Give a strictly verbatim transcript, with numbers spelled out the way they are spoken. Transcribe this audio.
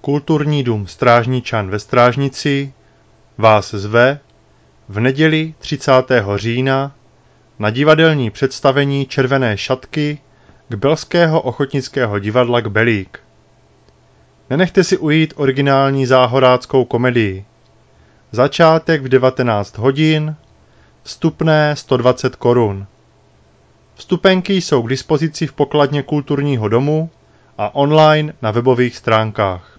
Kulturní dům Strážničan ve Strážnici vás zve v neděli třicátého října na divadelní představení Červené šatky Kbelského ochotnického divadla Kbelík. Nenechte si ujít originální záhoráckou komedii. Začátek v devatenáct hodin, vstupné sto dvacet korun. Vstupenky jsou k dispozici v pokladně Kulturního domu a online na webových stránkách.